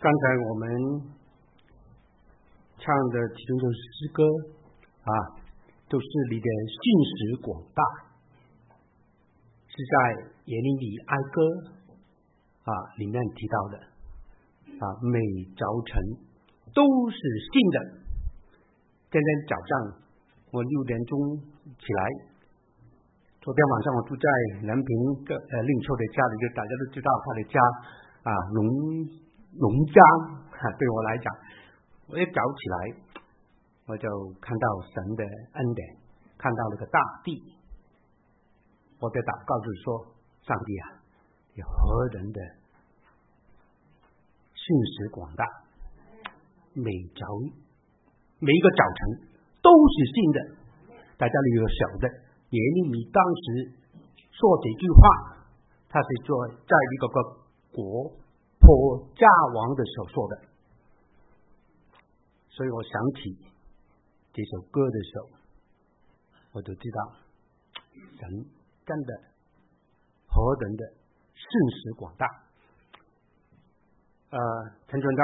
刚才我们唱的其中的诗歌都是你的信实广大，是在耶利米哀歌里面提到的每早晨都是新的。今天早上我6点钟起来，昨天晚上我住在南平令秋的家里，就大家都知道他的家农家对我来讲，我一早起来我就看到神的恩典，看到那个大地，我的祷告就是说，上帝你何人的信实广大，每一个早晨都是新的。大家有晓得耶利米当时说这句话，他是说在一个国破家亡的时候说的，所以我想起这首歌的时候，我就知道神真的何人的信实广大。陈传道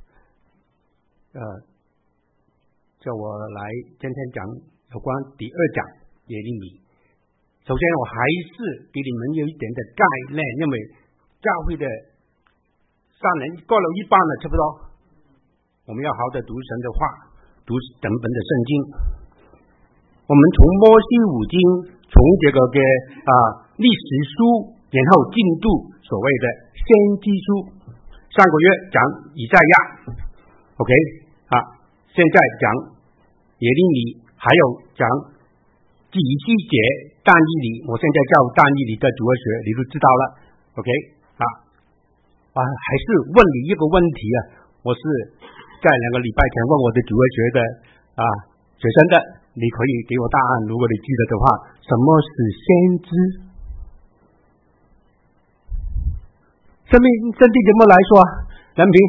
叫我来今天讲有关第2讲耶利米。首先我还是给你们有一点的概念，因为教会的3年过了一半了，差不多我们要好好的读神的话，读整本的圣经。我们从摩西五经，从这个历史书，然后进入所谓的先知书。上个月讲以赛亚 OK 现在讲耶利米，还有讲以西结、但以理。我现在叫但以理的主日学，你都知道了 OK 还是问你一个问题我是在2个礼拜前问我的主日学的学生的，你可以给我答案，如果你记得的话。什么是先知？圣经节目来说，南平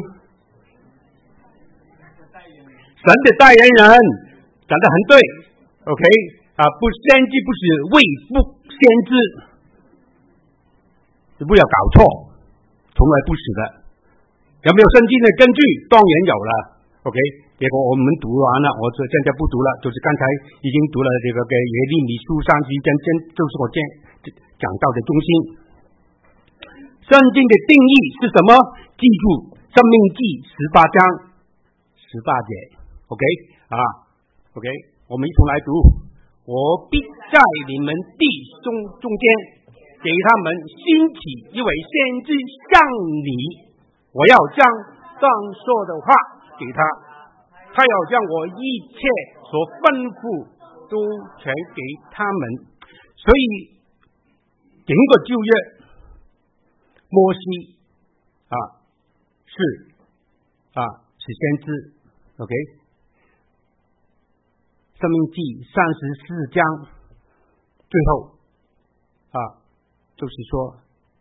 神的代言人讲得很对 OK 不先知不是未不先知，你不要搞错，从来不是的。有没有圣经的根据？当然有了 OK 结果我们读完了，我现在不读了，就是刚才已经读了这个耶利米书30章，就是我讲到的中心。圣经的定义是什么？记住申命记18章18节 OK OK 我们一同来读。我必在你们弟兄中间给他们兴起一位先知像你，我要将当说的话给他，他要将我一切所吩咐都全给他们。所以整个旧约摩西是先知 OK。申命记34章最后就是说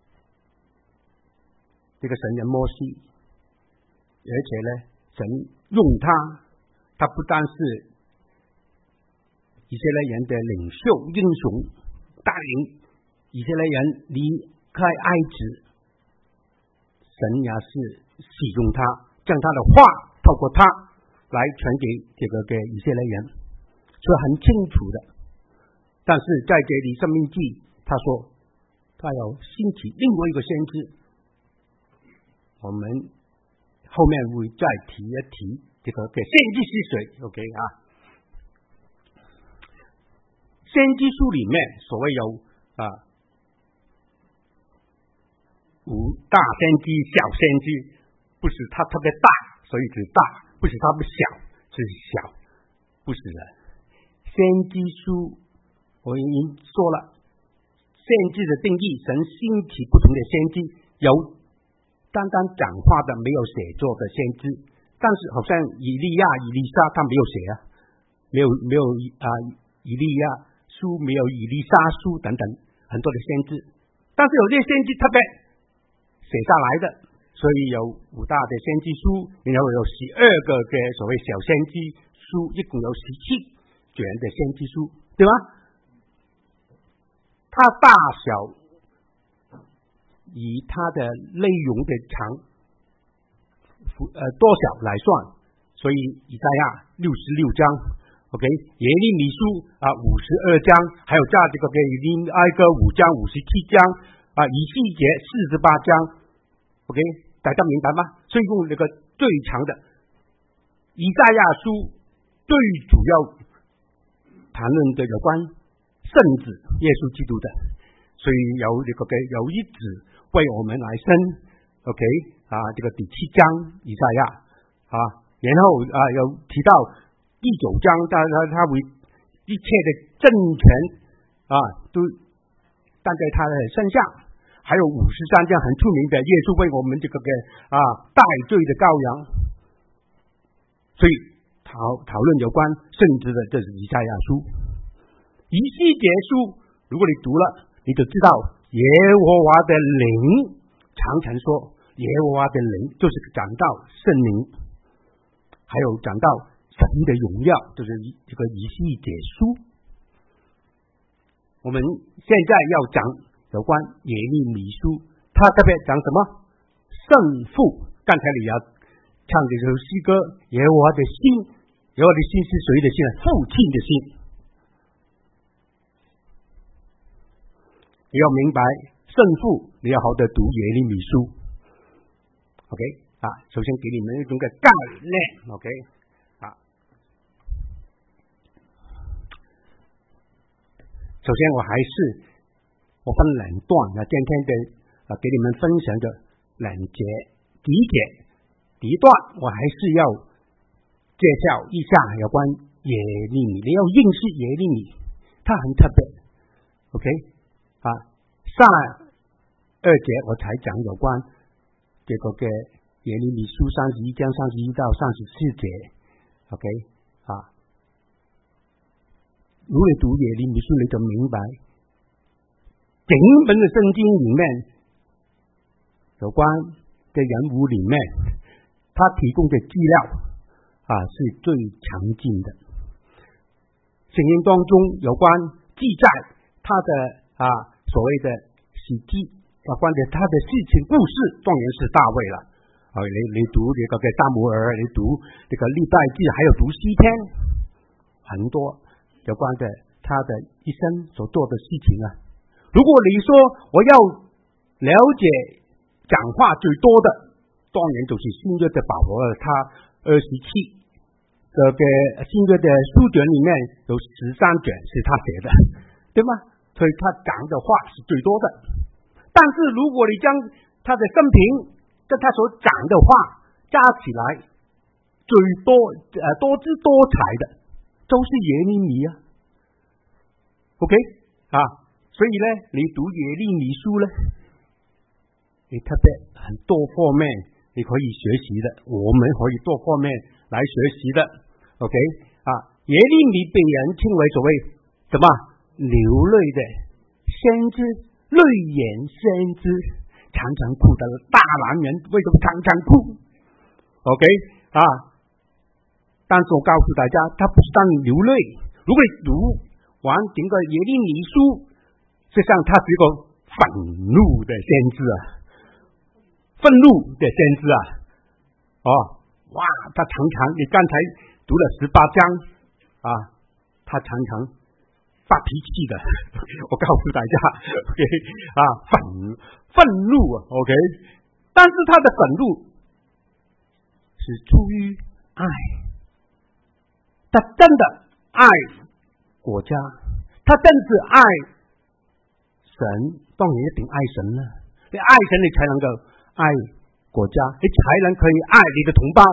这个神人摩西，而且呢神用他不但是以色列人的领袖英雄，带领以色列人离开埃及，神也是使用他，将他的话透过他来传给这个以色列人，所以很清楚的。但是在这里申命记他说他要兴起另外一个先知，我们后面会再提一提这个先知是谁 OK 先知书里面所谓有5大先知小先知，不是他特别大所以是大，不是他不小是小，不是的。先知书我已经说了，先知的定义，神兴起不同的先知，有单单讲话的没有写作的先知，但是好像以利亚、以利沙他没有写没有以利亚书，没有以利沙书等等很多的先知，但是有些先知特别写下来的，所以有5大的先知书，然后有12个所谓小先知书，一共有17卷的先知书，对吗？它大小以它的内容的长多少来算，所以以赛亚66章 ，OK， 耶利米书52章，还有在这个以埃歌5章、57章以西结48章 ，OK， 大家明白吗？所以用那个最长的以赛亚书最主要谈论的有关圣子耶稣基督的，所以有一子为我们来生 ，OK 这个第7章以赛亚然后有提到第9章，他为一切的政权都担在他的身上，还有53章很出名的耶稣为我们这个代罪的羔羊，所以讨论有关圣子的，这是以赛亚书。以西结书，如果你读了，你就知道耶和华的灵常常说，耶和华的灵就是讲到圣灵，还有讲到神的荣耀，就是这个以西结书。我们现在要讲有关耶利米书，他特别讲什么？圣父。刚才你要唱的这首诗歌，耶和华的心，耶和华的心是谁的心？父亲的心。你要明白圣父，你要好的读耶利米书。OK 首先给你们一种个概念 ，OK 首先我分两段今天的给你们分享的两节。第一节，第一段我还是要介绍一下有关耶利米，你要认识耶利米，他很特别 ，OK 上2节我才讲有关这个耶利米书31章31到34节 ，OK 如果你读耶利米书，你就明白整本的圣经里面有关的人物里面，他提供的资料是最详尽的。圣经当中有关记载他的所谓的史记，有关的他的事情故事，当然是大卫了。你读这个撒母耳，你读这个历代志，还有读诗篇，很多有关的他的一生所做的事情如果你说我要了解讲话最多的，当然就是新约的保罗了，他27这个新约的书卷里面有13卷是他写的，对吗？所以他讲的话是最多的。但是如果你将他的生平跟他所讲的话加起来，最多多姿多彩的都是耶利米OK 所以呢，你读耶利米书呢，你特别很多方面你可以学习的，我们可以多方面来学习的 OK 耶利米被人称为所谓什么流泪的先知，泪眼先知，常常哭的大男人为什么常常哭 OK 但是我告诉大家，他不是单流泪，如果你读完整个耶利米书，实际上他是一个愤怒的先知愤怒的先知他常常你刚才读了18章他常常发脾气的我告诉大家 OK 愤怒OK 但是他的愤怒是出于爱，他真的爱国家，他真是爱神，当然一定爱神了，你爱神你才能够爱国家，你才能可以爱你的同胞。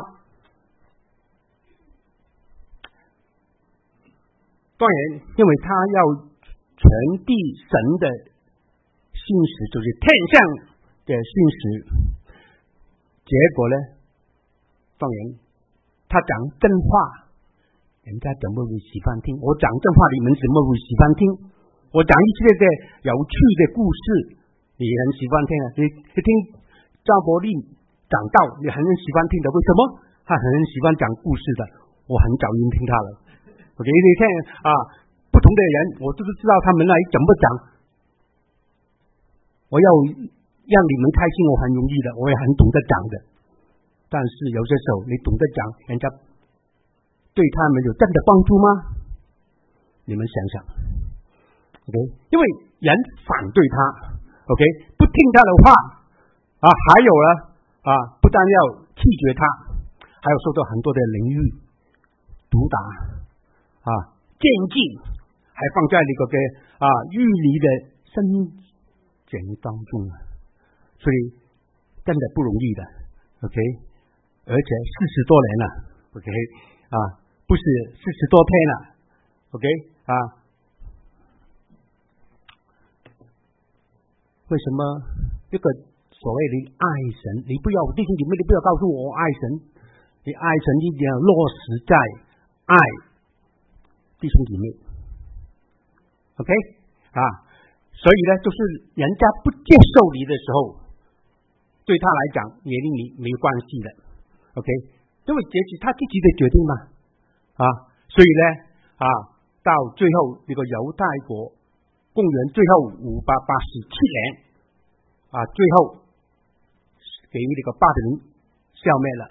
当然因为他要传递神的信息，就是天上的信息，结果呢当然他讲真话人家怎么会喜欢听，我讲真话你们怎么会喜欢听，我讲一些的有趣的故事你很喜欢听你听张伯利讲道你很喜欢听的，为什么？他很喜欢讲故事的，我很早已经听他了OK 你看不同的人我都知道他们来怎么讲，我要让你们开心我很容易的，我也很懂得讲的但是有些时候你懂得讲，人家对他们有真的帮助吗？你们想想 ，OK？ 因为人反对他 ，OK？ 不听他的话还有呢不但要拒绝他，还有受到很多的凌辱、毒打监禁，还放在那个狱里的深井当中所以真的不容易的 ，OK？ 而且40多年了 ，OK？ 不是40多天了 ，OK？ 为什么这个所谓的爱神，你不要弟兄姐妹，你不要告诉我爱神，你爱神一定要落实在爱弟兄姐妹 ，OK？ 所以呢，就是人家不接受你的时候，对他来讲也跟你没有关系的 ，OK？ 因为这是他自己的决定嘛，所以呢，到最后这个犹太国公元最后587年，最后给那个巴比伦消灭了，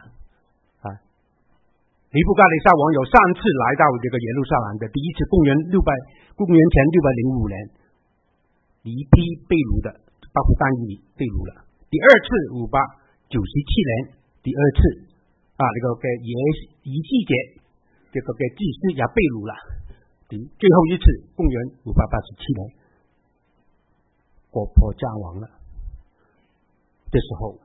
尼布甲尼撒王有3次来到这个耶路撒冷的，第一次公元前605年。一批被掳的，包括但以理被掳了。第二次597年，第二次那个以西结这个祭司也被掳了。最后一次公元587年，国破家亡了的时候，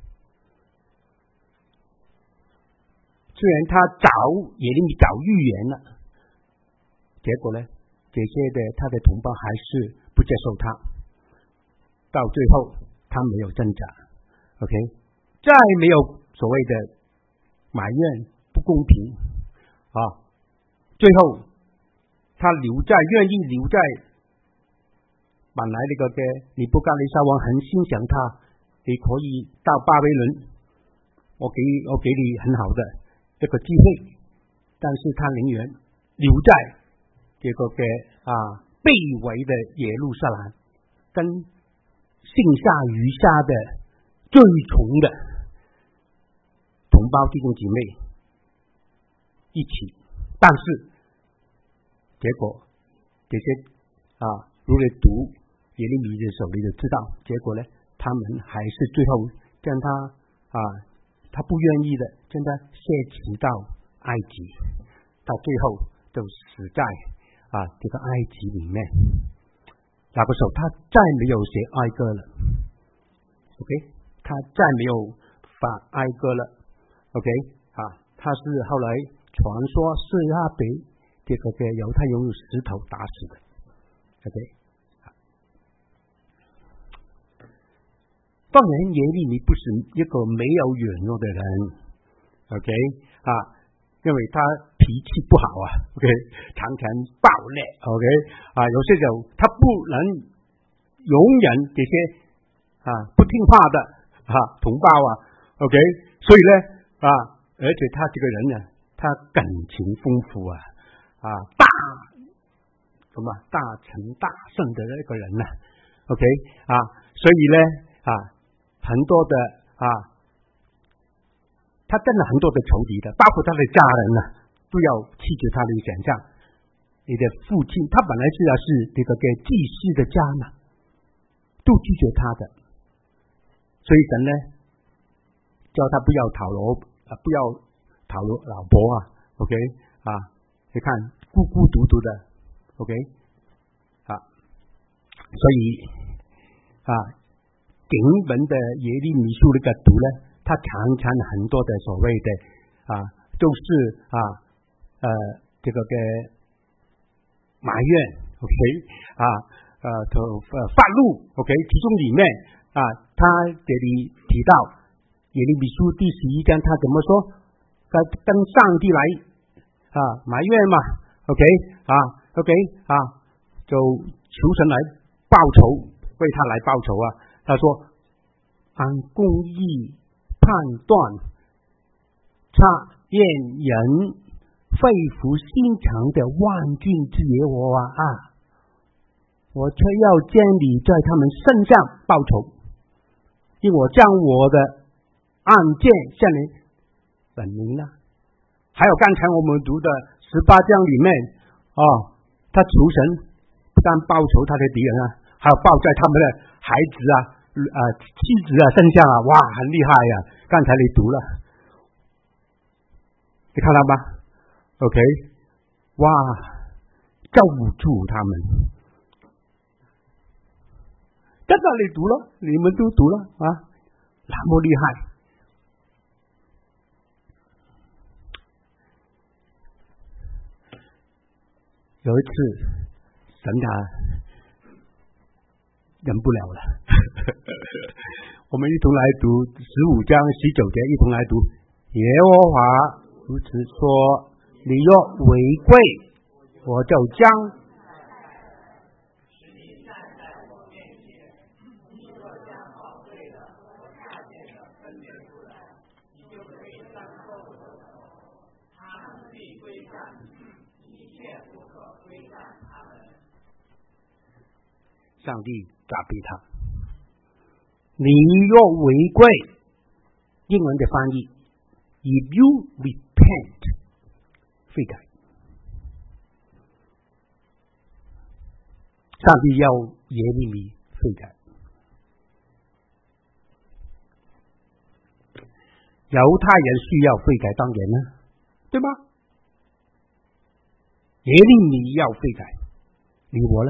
虽然他耶利米早预言了，结果呢，这些的他的同胞还是不接受他，到最后他没有挣扎 ，OK， 再没有所谓的埋怨不公平最后他愿意留在，本来那个尼布甲尼撒王很欣赏他，你可以到巴比伦，我给你很好的这个机会，但是他宁愿留在这个被围的耶路撒冷，跟剩下余下的最穷的同胞弟兄姐妹一起，但是结果这些如果读耶利米的手里就知道，结果呢，他们还是最后将他不愿意的，将他卸除到埃及，到最后就死在这个埃及里面。那个时候他再没有写哀歌了 ，OK， 他再没有发哀歌了 ，OK， 他是后来传说是他被这个犹太人用石头打死的 ，OK。当然耶利米不是一个没有软弱的人 ，OK， 因为他脾气不好OK， 常常暴烈 ，OK， 有些时候他不能容忍这些不听话的同胞OK， 所以呢而且他这个人呢，他感情丰富大成大圣的一个人OK， 所以呢很多的他真的很多的仇敌的，包括他的家人都要弃绝他的想象。你的父亲，他本来是这个祭司的家嘛，都拒绝他的，所以神呢，叫他不要讨老婆OK， 你看孤孤独独的 OK， 所以经文的耶利米书那个读呢，他常常很多的所谓的就是这个埋怨 OK 发怒 OK， 其中里面他这里提到耶利米书第11章，他怎么说？跟上帝来埋怨嘛 OK OK 就求神来报仇，为他来报仇他说按公义判断察验人肺腑心肠的万军之耶和华我却要建立在他们身上报仇，因为我将我的案件向你本民呢？还有刚才我们读的18章里面他求神不但报仇他的敌人啊，还有报在他们的孩子妻子身上哇，很厉害呀！刚才你读了，你看到吗 ？OK， 哇，罩住他们。真的你读了，你们都读了那么厉害。有一次，神他忍不了了，我们一同来读15章19节，一同来读。耶和华如此说：你若违规，我就将上帝责备他。你若违规，英文的翻译 ，if you repent， 悔改。上帝要耶利米悔改。犹太人需要悔改，当然了，对吗？耶利米要悔改，你我呢？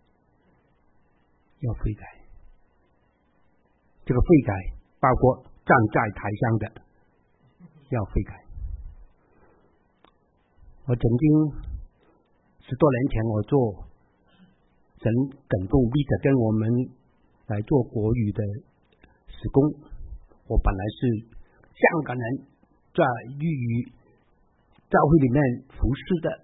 要悔改，这个悔改包括站在台上的要悔改。我曾经10多年前，我做神感动立着跟我们来做国语的事工。我本来是香港人，在粤语教会里面服侍的。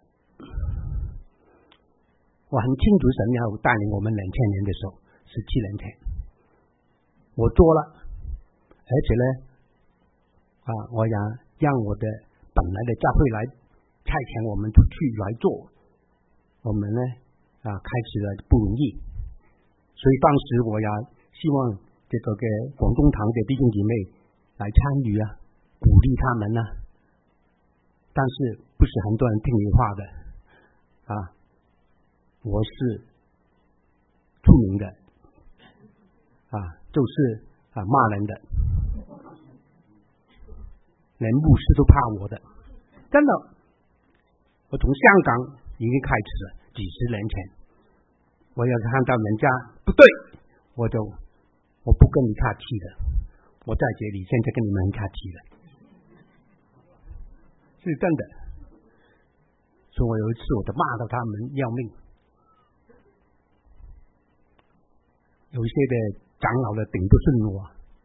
我很清楚神要带领我们2000年的时候，17年前，我做了，而且呢，我也让我的本来的教会来差遣我们出去来做，我们呢开始了不容易，所以当时我也希望这个给广东堂的弟兄姐妹来参与鼓励他们但是不是很多人听你话的我是出名的就是骂人的，连牧师都怕我的，真的。我从香港已经开始了，几10年前，我要看到人家不对，我不跟你客气的，我在这里现在跟你们很客气了，是真的。所以我有一次我就骂到他们要命。有一些的长老的顶不顺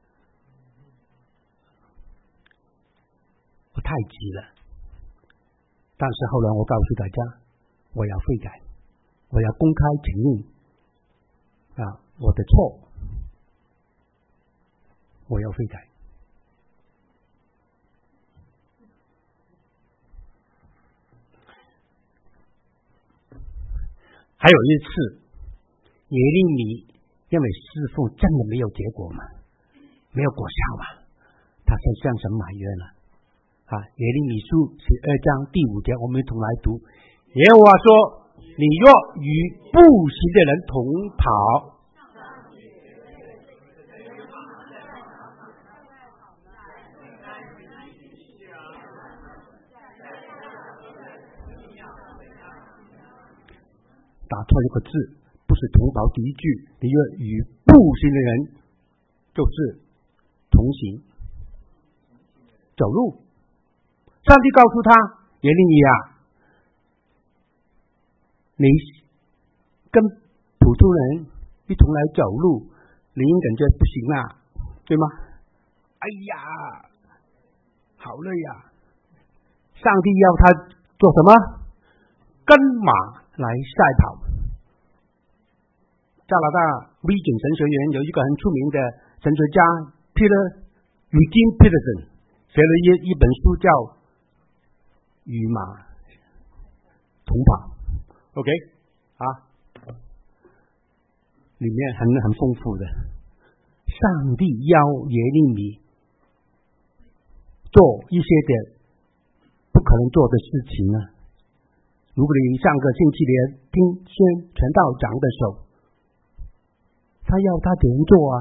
我太急了。但是后来我告诉大家，我要悔改，我要公开承认我的错，我要悔改。还有一次，耶利米因为侍奉真的没有结果嘛，没有果效嘛，他向神埋怨了耶利米书12章第5节，我们一同来读。耶和华说：你若与不行的人同跑，打错一个字，不是同跑第一句，你若与不行的人就是同行走路。上帝告诉他：耶利米你跟普通人一同来走路，你应感觉不行对吗？哎呀，好累呀！上帝要他做什么？跟马来赛跑。加拿大 Regent 神学院有一个很出名的神学家 Eugene Peterson 写了一本书叫《与马同跑》，OK 里面很丰富的。上帝要耶利米做做一些的不可能做的事情呢？如果你上个星期你听全道讲的时候，他要他怎样做啊？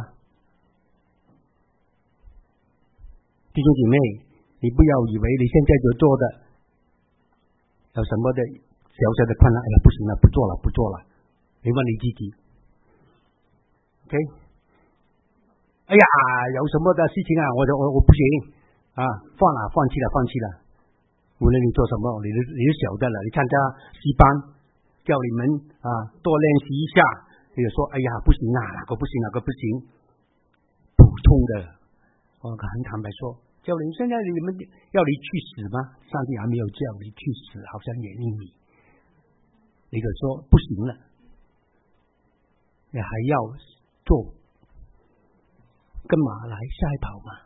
弟兄姐妹，你不要以为你现在就做的有什么的小小的困难，哎呀，不行了，不做了。你问你自己 ，OK？ 哎呀，有什么的事情啊，我不行啊，放弃了。无论你做什么，你就晓得了。你参加诗班，叫你们多练习一下。你就说，哎呀，不行啊，哪个不行，普通的。我很坦白说，叫你现在你们要你去死吗？上帝还没有叫你去死，好像也令你就说不行了，你还要做，跟马来赛跑吗？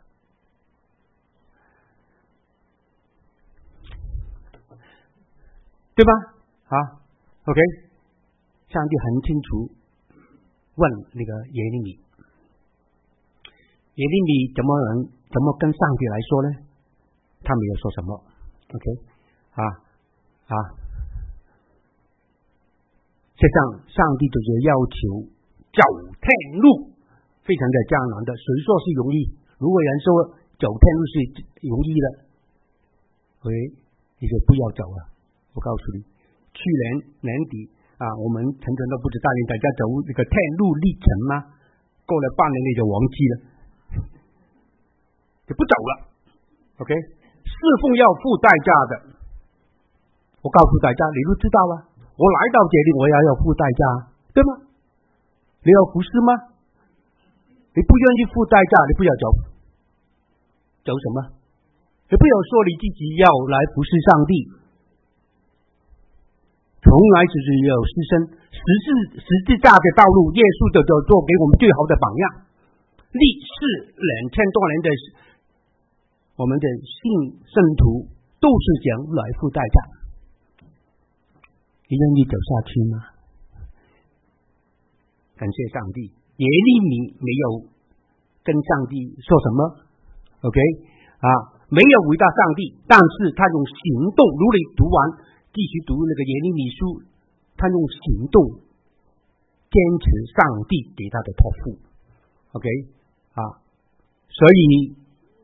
对吧？好 ，OK。上帝很清楚问那个耶利米，耶利米怎么跟上帝来说呢？他没有说什么 ，OK， 实际上上帝就是要求走天路，非常的艰难的。谁说是容易？如果人说走天路是容易的，你就不要走了。我告诉你，去年年底我们陈传道不是带领大家走那个天路历程吗？过了半年你就忘记了，就不走了。OK， 侍奉要付代价的。我告诉大家，你都知道了。我来到这里，我也要付代价，对吗？你要服侍吗？你不愿意付代价，你不要走。走什么？你不要说你自己要来服侍上帝。从来只是有牺牲十字架的道路，耶稣就做给我们最好的榜样。历世2000多年的我们的信圣徒都是想来付代价。你愿意走下去吗？感谢上帝，耶利米没有跟上帝说什么 ，OK 没有回答上帝，但是他用行动，如你读完。继续读那个耶利米书，他用行动坚持上帝给他的托付 ，OK 所以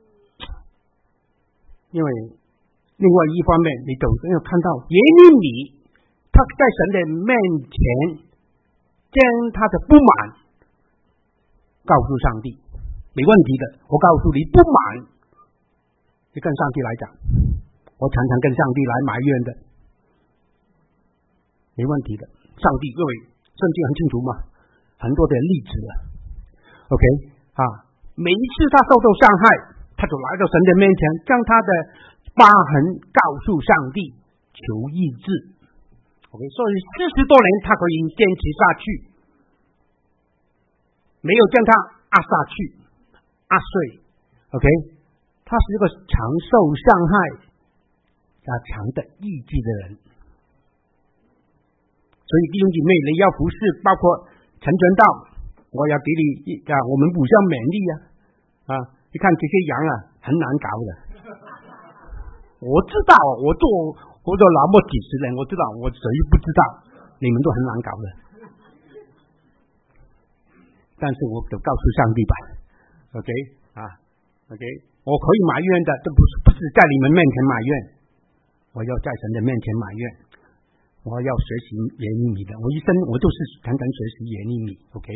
因为另外一方面，你都要看到耶利米他在神的面前将他的不满告诉上帝，没问题的。我告诉你，不满你跟上帝来讲，我常常跟上帝来埋怨的。没问题的，上帝因为圣经很清楚嘛，很多的例子了 ，OK 每一次他受到伤害，他就来到神的面前，将他的疤痕告诉上帝，求医治 ，OK， 所以40多年他可以坚持下去，没有将他压下去，压碎 ，OK， 他是一个常受伤害、常的意志的人。所以弟兄姐妹，你要服侍，包括陈传道，我要给你我们互相勉励你看这些羊很难搞的。我知道，我做那么几十年，我知道，我谁不知道？你们都很难搞的。但是我就告诉上帝吧 ，OK OK， 我可以埋怨的，这不是在你们面前埋怨，我要在神的面前埋怨。我要学习耶利米的，我一生我就是常常学习耶利米 ，OK。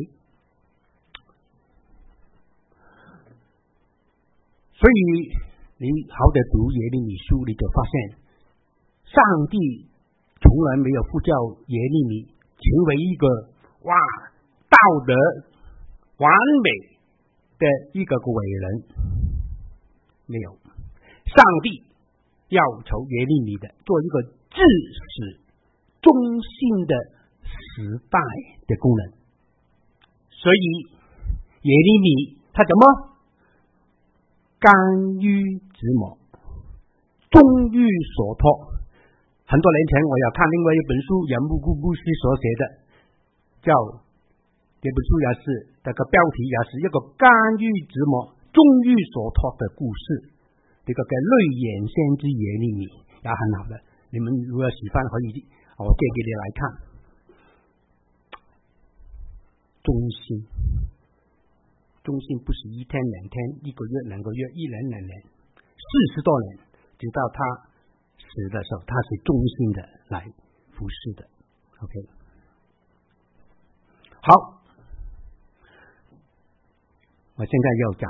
所以你好的读耶利米书，你就发现，上帝从来没有呼叫耶利米成为一个道德完美的一个伟人，没有。上帝要求耶利米的做一个至死忠心的时代的工人，所以耶利米他怎么甘于折磨，忠于所托。很多年前我要看另外一本书，杨牧师所写的，叫这本书也是这个标题也是一个甘于折磨、忠于所托的故事。 这个泪眼先知耶利米也很好的，你们如果喜欢可以我借给你来看。忠心不是一天两天，一个月两个月，一年两年，40多年，直到他死的时候，他是忠心的来服侍的。OK， 好，我现在要讲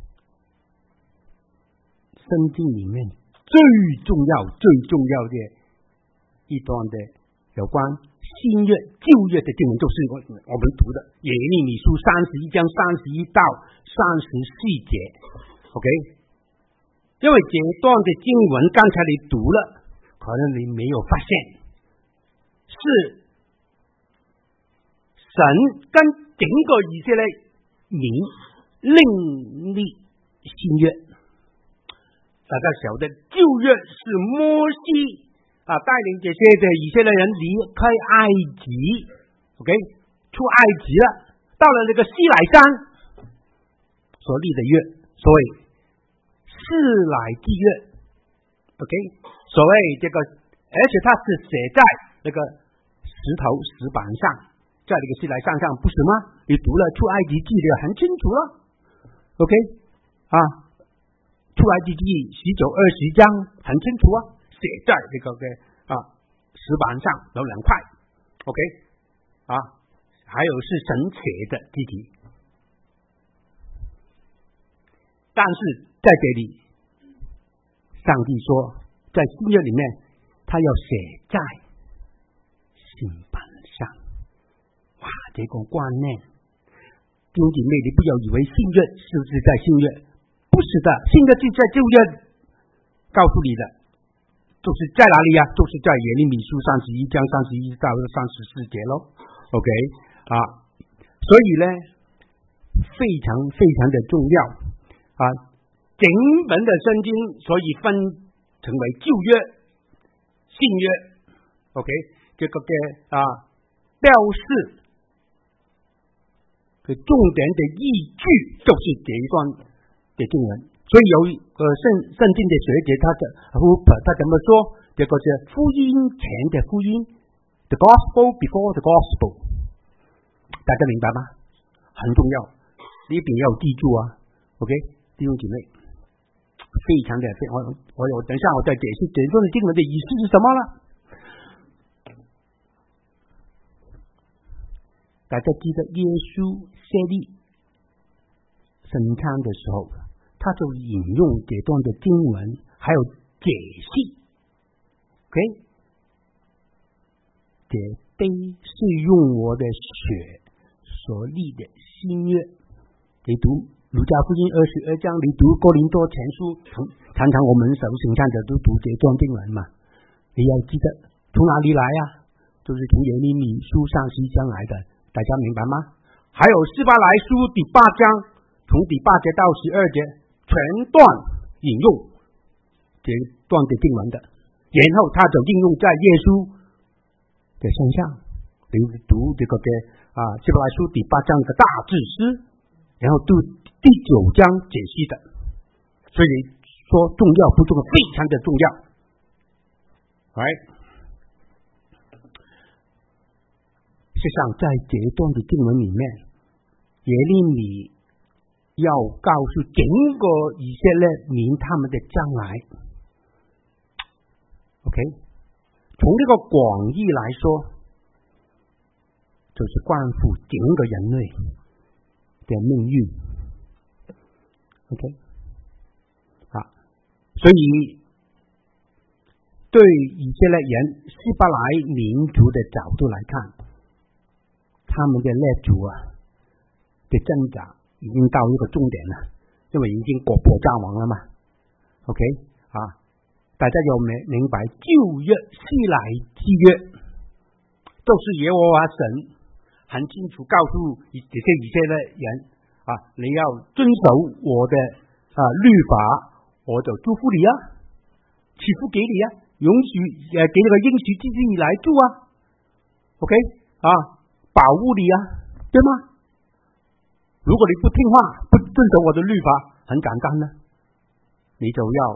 圣经里面最重要的一段的有关新约旧约的经文，就是我们读的耶利米书31章31到34节。 OK， 因为这段的经文刚才你读了，可能你没有发现是神跟整个以色列民另立新约。大家晓得旧约是摩西带领这些的以色列人离开埃及 ，OK， 出埃及了，到了那个西乃山所立的约，所谓示乃记约 ，OK， 所谓这个，而且它是写在那个石板上，在那个西乃山上，不是吗？你读了出埃及记的很清楚了 ，OK， 出埃及记19、20章很清楚啊。写在这个石板上有2块 ，OK， 还有是神写的字体，但是在这里，上帝说，在新约里面，他要写在心板上。哇，这个观念，弟兄姐妹，你不要以为新约是不是在新约？不是的，新约就在旧约告诉你的。就是在哪里呀？就是在耶利米书31章31到34节咯。OK， 所以呢，非常的重要整本的圣经，所以分成为旧约、新约。OK， 这个标示的重点的依据就是这一段的经文。所以有圣经的学者，他怎么说？这个是福音前的福音 ，the gospel before the gospel， 大家明白吗？很重要，你一定要记住啊。OK， 弟兄姐妹，非常的我等一下我再解释这段的经文的意思是什么了。大家记得耶稣设立圣餐的时候，他就引用这段的经文，还有解析 ，OK， 这杯是用我的血所立的新约。你读路加福音22章，你读哥林多前书，常常我们守圣餐的都读这段经文嘛。你要记得从哪里来呀？就是从耶利米书31章来的，大家明白吗？还有希伯来书第8章，从第8节到12节。全段引用这段的经文的，然后他就应用在耶稣的身上。比如读这个希伯来书第8章的大祭司，然后读第9章解析的。所以说重要不重要，非常的重要。实际上在这段的经文里面，耶利米要告诉整个以色列民他们的将来 ，OK， 从这个广义来说，就是关乎整个人类的命运 ，OK， 所以对以色列人希伯来民族的角度来看，他们的列祖的挣扎已经到一个终点了，因为已经国破家亡了嘛。OK， 大家要明白旧约西乃基约，都是耶和华神很清楚告诉这些以色列人你要遵守我的律法，我就祝福你赐福给你允许给那个应许之地来住OK， 保护你对吗？如果你不听话，不遵守我的律法，很简单的， 你就要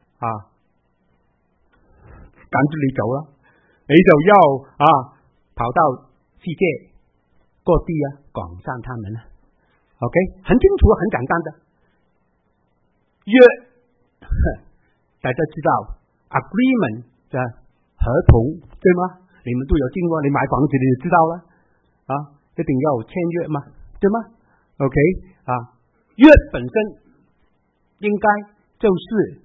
赶住你走了，你就要跑到世界各地广散他们了。OK， 很清楚，很简单的。约，大家知道 agreement 的合同对吗？你们都有经过，你买房子你就知道了一定要签约嘛，对吗 ？OK 约本身应该就是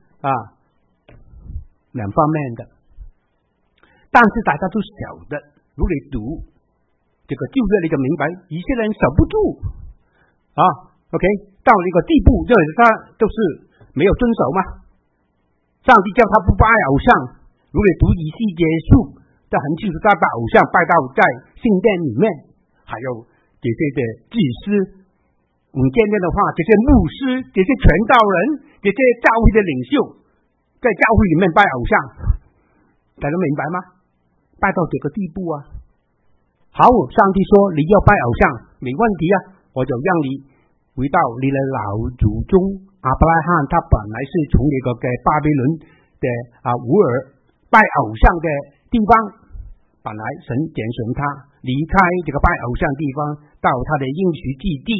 两方面的，但是大家都晓得，如果你读这个旧约你就明白，以色列人守不住OK， 到了一个地步，就是他就是没有遵守嘛。上帝叫他不拜偶像，如果你读以西结书，他很清楚，他把偶像拜到在圣殿里面，还有这些的祭司，我们见面的话，这些牧师、这些传道人、这些教会的领袖，在教会里面拜偶像，大家明白吗？拜到这个地步好，上帝说你要拜偶像没问题我就让你回到你的老祖宗亚伯拉罕，他本来是从那个巴比伦的乌尔拜偶像的地方，本来神拣选他离开这个拜偶像地方，到他的应许之地。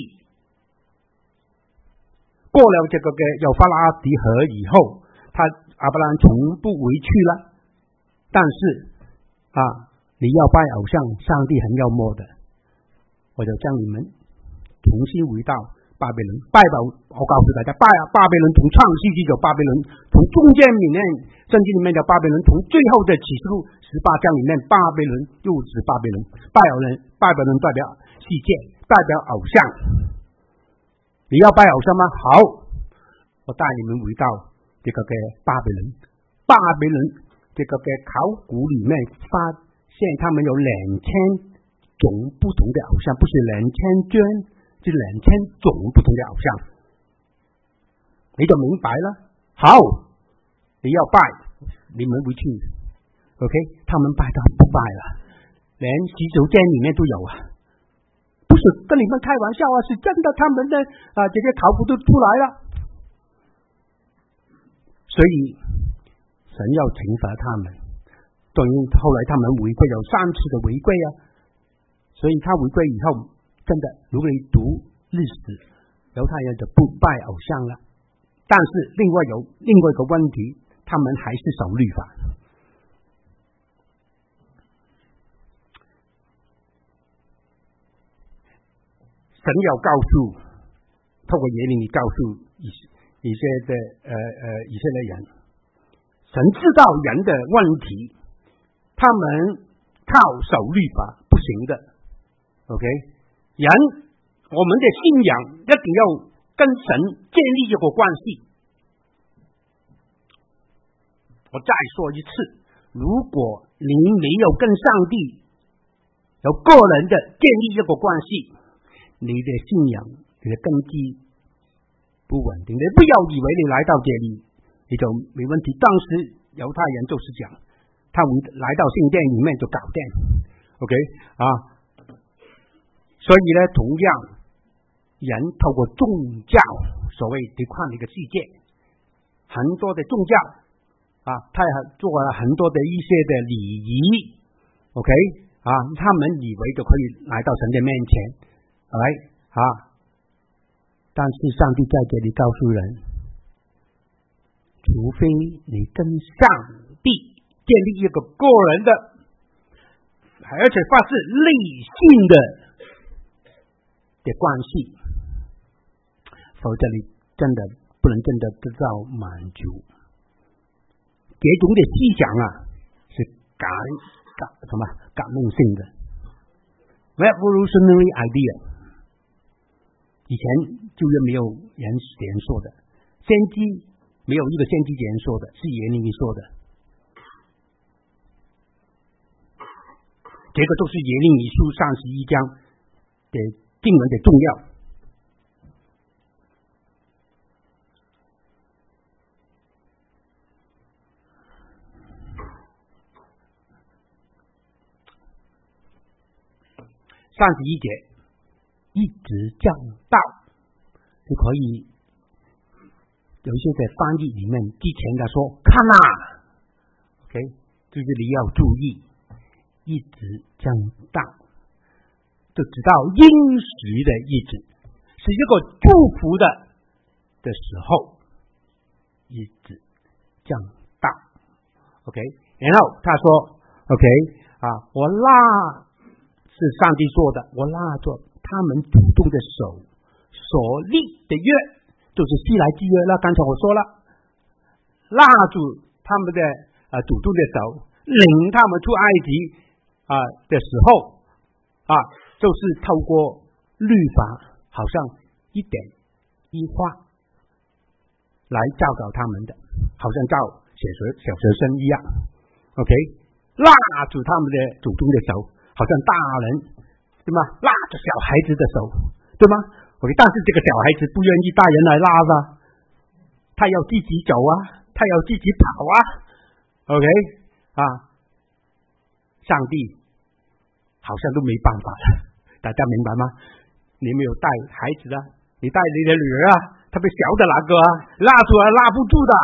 过了这个幼发拉底河以后，他亚伯拉罕从不回去了。但是你要拜偶像，上帝很幽默的，我就将你们重新回到巴比伦。我告诉大家，巴比伦从创世纪就巴比伦，从中间里面圣经里面的巴比伦，从最后的启示录18章里面，巴比伦又指巴比伦。巴比伦代表世界，代表偶像。你要拜偶像吗？好，我带你们回到这个巴比伦。巴比伦这个考古里面发现他们有2000种不同的偶像，不是2000尊，是2000种不同的偶像，你就明白了。好，你要拜，你们回去 OK， 他们拜到不拜了，连洗手间里面都有不是跟你们开玩笑是真的，他们的这些考古都出来了。所以神要惩罚他们，等于后来他们回归有3次的回归所以他回归以后，真的如果你读历史，犹太人就不拜偶像了。但是另外一个问题，他们还是守律法。神要告诉，透过耶利米告诉以色列人，神知道人的问题，他们靠守律法不行的。OK， 人我们的信仰一定要跟神建立一个关系。我再说一次，如果你没有跟上帝有个人的建立一个关系，你的信仰你的根基不稳定。你不要以为你来到这里你就没问题。当时犹太人就是讲，他们来到圣殿里面就搞定 OK 所以呢，同样人透过宗教，所谓你看这个世界很多的宗教他做了很多的一些的礼仪 OK 他们以为就可以来到神的面前但是上帝在这里告诉人，除非你跟上帝建立一个个人的而且发自内心的关系，否则你真的不能真的得到满足。这种的思想是革命性的 revolutionary idea。以前旧约没有人说的，先知没有一个先知人说的，是耶利米说的。这个都是耶利米书31章的经文的重要。31节。一直讲道，就可以有一些的翻译里面之前的说看啊 ，OK， 就是你要注意，一直这样到，就直到应许的日子，是一个祝福的时候，一直这样到 ，OK， 然后他说 ，OK， 我拉是上帝做的，我拉着他们主动的手所立的约，就是西来之约了。刚才我说了，拉住他们的主动的手，领他们出埃及的时候就是透过律法，好像一点一画来教导他们的，好像教小学生一样。OK， 拉住他们的主动的手，好像大人对吗？拉着小孩子的手，对吗？OK， 但是这个小孩子不愿意大人来拉吧，他要自己走啊，他要自己跑啊。OK， 上帝好像都没办法了，大家明白吗？你没有带孩子啊，你带你的女儿啊，特别小的那个拉住拉不住的。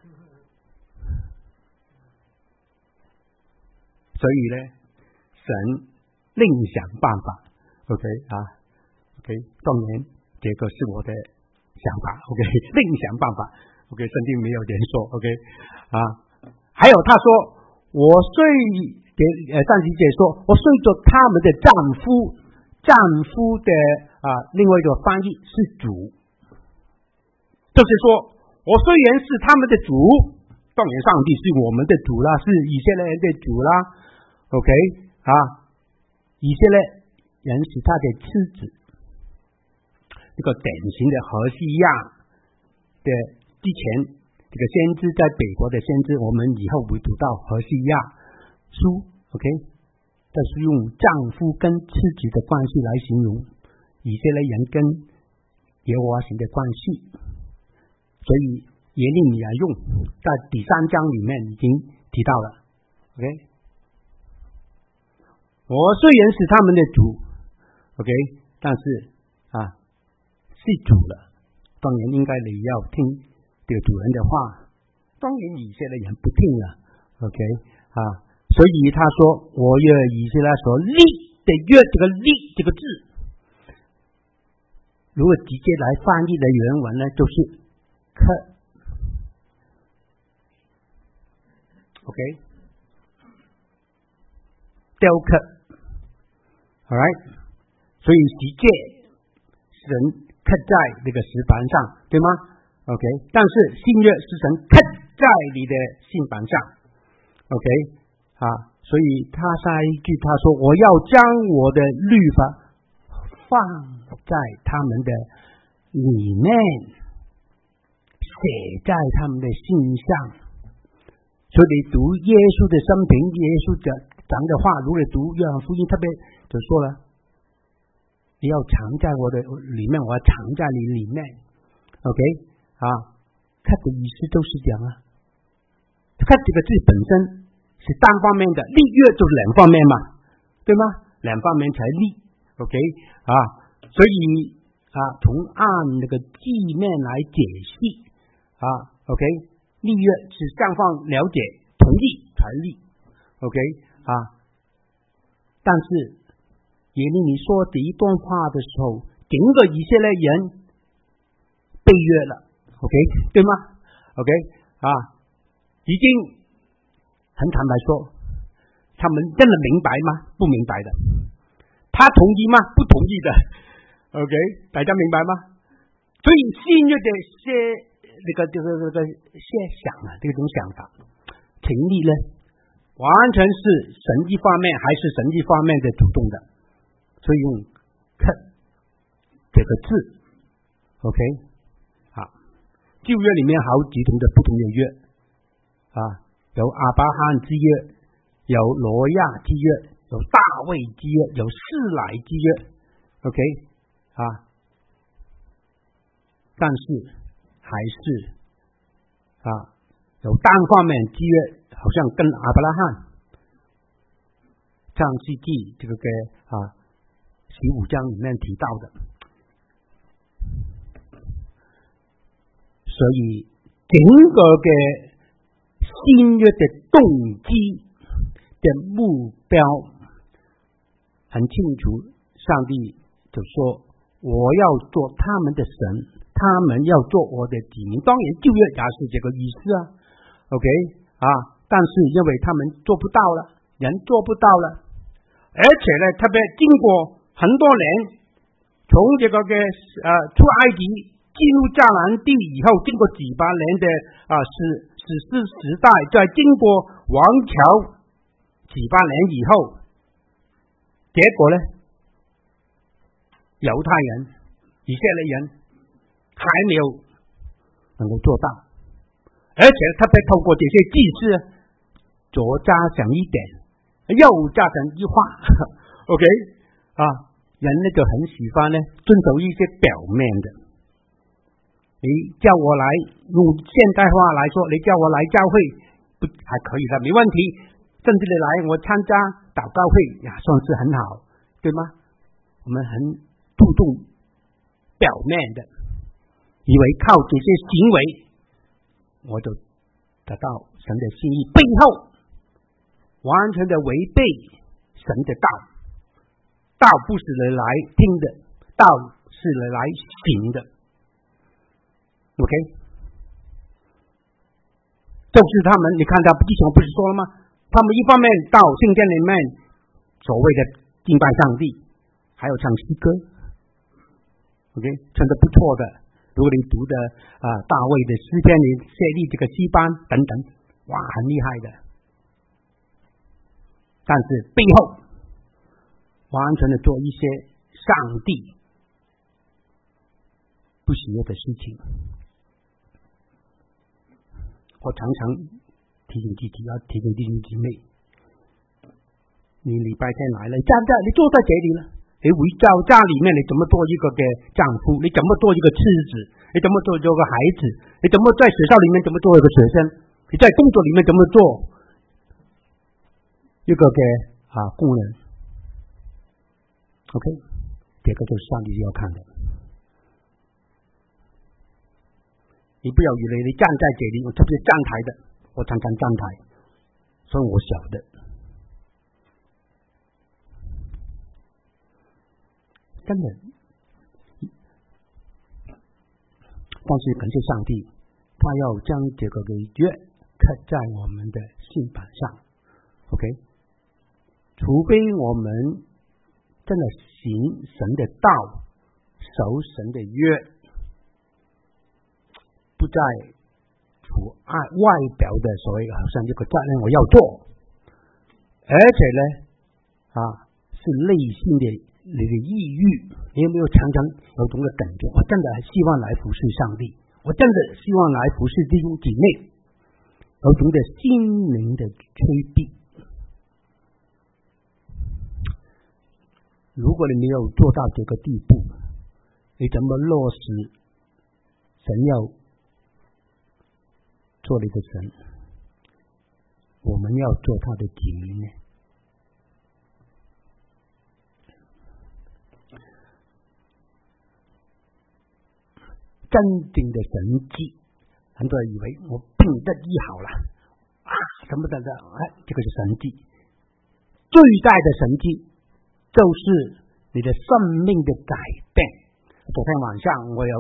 所以呢，神另想办法 ，OK， 当然这个是我的想法 ，OK， 另想办法 ，OK， 圣经没有连说 ，OK， 还有他说，我虽上集解说，我随着他们的丈夫的另外一个翻译是主，就是说我虽然是他们的主，当然上帝是我们的主啦，是以色列人的主啦 ，OK， 以色列人是他的妻子，这个典型的何西亚的之前这个先知在北国的先知，我们以后会读到何西亚书 ，OK， 这是用丈夫跟妻子的关系来形容以色列人跟耶和华神的关系，所以耶利米亚用在第3章里面已经提到了 ，OK。我虽然是他们的主 ，OK， 但是是主了，当然应该你要听这个主人的话。当然以色列人不听了 ，OK， 所以他说我要以色列所立的约，这个立这个字，如果直接来翻译的原文呢，就是刻 ，OK， 雕刻 ，Alright， 所以直接神刻在这个石板上，对吗 ？OK， 但是新约是神刻在你的心板上 ，OK， 所以他下一句他说我要将我的律法放在他们的里面，写在他们的心上。所以你读耶稣的生平，耶稣讲的话，如果读约翰福音，特别就说了，你要藏在我的里面，我要藏在你里面 ，OK， 看的意思都是这样啊。看这个字本身是单方面的，立约就是两方面嘛，对吗？两方面才立 ，OK， 所以从按那个字面来解析，OK， 立约是双方了解同意才立 ，OK， 但是耶利米说这一段话的时候，整个以色列人被约了 ，OK， 对吗 ？OK， 已经很坦白说，他们真的明白吗？不明白的。他同意吗？不同意的。OK， 大家明白吗？所以新约的这个设想这种想法成立呢，完全是神一方面还是神一方面的主动的，所以用刻这个字 ，OK， 旧约里面好几种的不同的约有亚伯拉罕之约，有挪亚之约，有大卫之约，有示乃之约 ，OK， 但是还是有单方面之约，好像跟亚伯拉罕创世纪这个15章里面提到的。 所以整个嘅新约的动机的目标很清楚，上帝就说我要做他们的神，他们要做我的子民。当然旧约也是这个意思啊 OK 但是因为他们做不到了，人做不到了，而且呢特别经过很多年，从这个出埃及进入迦南地以后，经过几百年的史诗时代，再经过王朝几百年以后，结果呢，犹太人、以色列人还没有能够做到，而且特别透过这些祭司左加上一点，右加上一画，OK 人呢就很喜欢呢遵守一些表面的。你叫我来用现代化来说，你叫我来教会不还可以的，没问题。甚至你来我参加祷告会也算是很好，对吗？我们很注重表面的，以为靠这些行为我就得到神的心意，背后完全的违背神的道。道不是来听的，道是来行的。OK， 就是他们，你看到弟兄不是说了吗？他们一方面到圣殿里面所谓的敬拜上帝，还有唱诗歌 ，OK， 唱得不错的。如果你读的大卫的诗篇，你设立这个诗班等等，哇，很厉害的。但是背后完全的做一些上帝不喜悦的事情。我常常提醒自己，要提醒弟兄姊妹，你礼拜天来了，你坐在这里了，你回到家里面，你怎么做一个嘅丈夫？你怎么做一个妻子？你怎么做一个孩子？你怎么在学校里面怎么做一个学生？你在工作里面怎么做一个嘅工人 ？OK， 这个就是上帝要看的。你不要以为你站在这里，我特别站台的，我常常站台，所以我晓得。真的，但是感谢上帝，他要将这个约刻在我们的心板上 ，OK。除非我们真的行神的道，守神的约，不再除外表的所谓好像这个责任我要做，而且呢是内心的你的抑郁，你有没有常常有种的感觉？我真的希望来服侍上帝，我真的希望来服侍弟兄姊妹，有种的心灵的催逼。如果你没有做到这个地步，你怎么落实神要做你的神，我们要做他的子民呢？真正的神迹，很多人以为我病得医好了什么的这个是神迹。最大的神迹就是你的生命的改变。昨天晚上我有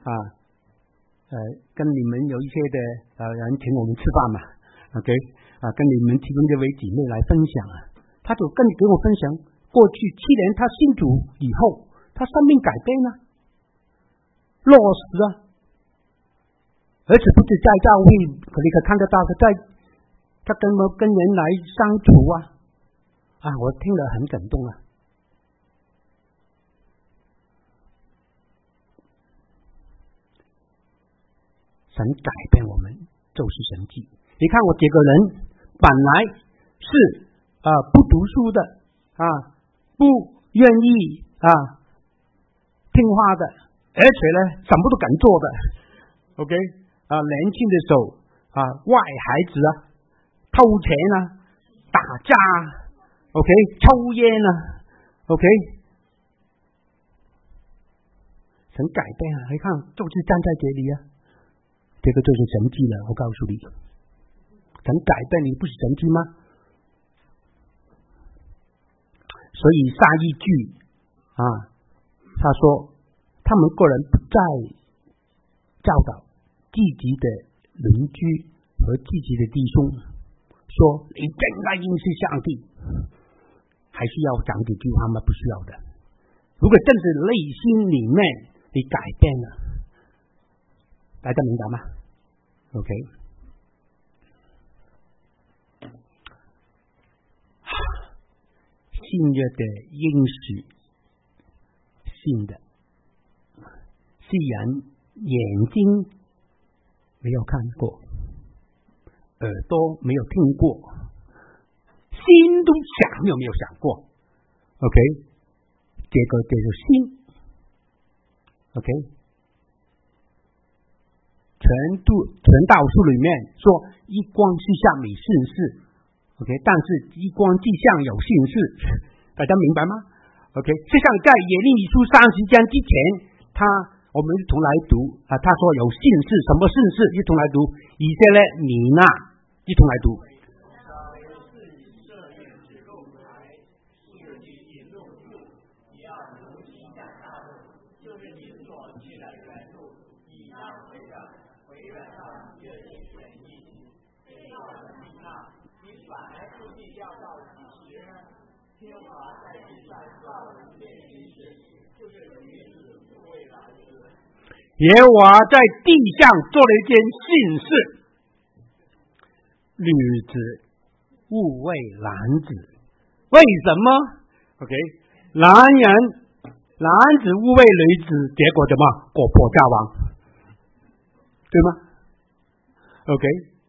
跟你们有一些的人请我们吃饭嘛 ，OK 跟你们其中这位姐妹来分享他就给我分享过去7年他信主以后，他生命改变落实而且不是在教会，你可看得到他跟人来相处我听了很感动神改变我们就是神迹。你看我这个人本来是不读书的不愿意听话的，而且呢什么都敢做的 OK 年轻的时候坏孩子偷钱打架OK 抽烟OK 神改变你看就是站在这里这个就是神迹了。我告诉你，神改变你不是神迹吗？所以下一句他说他们个人不再教导自己的邻居和自己的弟兄，说你真该认识上帝，还需要讲几句话吗？不需要的。如果真是内心里面你改变了，大家明白吗 ？OK， 新约的应许，信的，虽然眼睛没有看过，耳朵没有听过，心都想有没有想过 ？OK， 这个就是心 ，OK。全道书里面说，一光之下没信士 ，OK， 但是一光之上有信士，大家明白吗 ？OK， 实际上在耶利米书30章之前，我们一同来读他说有信士，什么信士？一同来读以色列民一同来读。耶和华在地上做了一件信事，女子误为男子。为什么 ？OK， 男子误为女子，结果怎么？国破家亡，对吗 ？OK，